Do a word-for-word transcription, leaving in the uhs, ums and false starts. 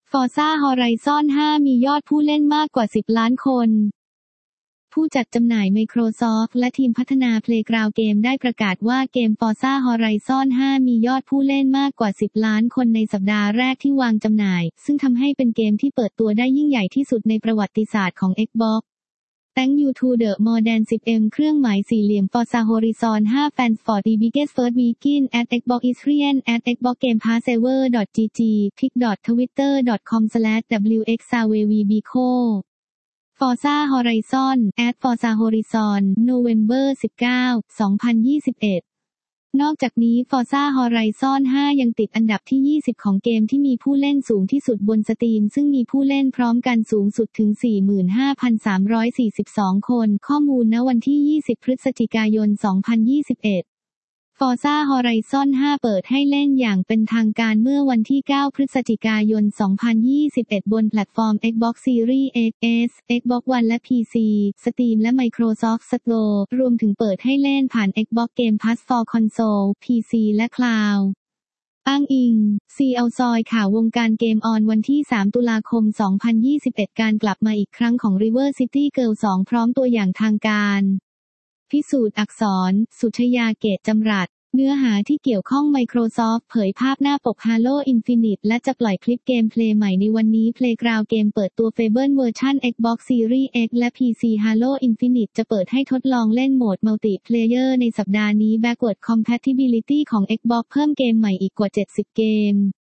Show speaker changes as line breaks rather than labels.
Forza Horizon ห้า มียอดผู้เล่นมากกว่า สิบ ล้านคน ผู้จัดจำหน่าย Microsoft และทีมพัฒนา Playground Games ได้ประกาศว่าเกม Forza Horizon ห้า มียอดผู้เล่นมากกว่า สิบ ล้านคนในสัปดาห์แรกที่วางจำหน่าย ซึ่งทำให้เป็นเกมที่เปิดตัวได้ยิ่งใหญ่ที่สุดในประวัติศาสตร์ของ Xbox Thank you to the more than สิบ เอ็ม เครื่องหมายสี่เหลี่ยม Forza Horizon ห้า Fans for the biggest first weekend at Xbox Experience at Xbox Game Pass Server dot g g pic dot twitter dot com slash w x s a v v b c o Forza Horizon at Forza Horizon November สิบเก้า สองพันยี่สิบเอ็ดนอกจากนี้ Forza Horizon ห้า ยังติดอันดับที่ ยี่สิบ ของเกมที่มีผู้เล่นสูงที่สุดบนสตรีมซึ่งมีผู้เล่นพร้อมกันสูงสุดถึง สี่หมื่นห้าพันสามร้อยสี่สิบสอง คน ข้อมูลณวันที่ ยี่สิบ พฤศจิกายน สองพันยี่สิบเอ็ดForza Horizon ห้า เปิดให้เล่นอย่างเป็นทางการเมื่อวันที่ เก้า พฤศจิกายน สองพันยี่สิบเอ็ด บนแพลตฟอร์ม Xbox Series X S Xbox One และ พี ซี Steam และ Microsoft Store รวมถึงเปิดให้เล่นผ่าน Xbox Game Pass for Console พี ซี และ Cloud อ้างอิง ซี แอล ซอยข่าววงการเกมออนวันที่ สาม ตุลาคม สองพันยี่สิบเอ็ด การกลับมาอีกครั้งของ River City Girls สอง พร้อมตัวอย่างทางการพิสูจน์อักษร สุชยา เกตจำรัดเนื้อหาที่เกี่ยวข้อง Microsoft เผยภาพหน้าปก Halo Infinite และจะปล่อยคลิปเกมเพลย์ใหม่ในวันนี้ Playground Games เปิดตัว Fable เวอร์ชัน Xbox Series X และ พี ซี Halo Infinite จะเปิดให้ทดลองเล่นโหมด Multiplayer ในสัปดาห์นี้ Backward Compatibility ของ Xbox เพิ่มเกมใหม่อีกกว่า เจ็ดสิบ เกม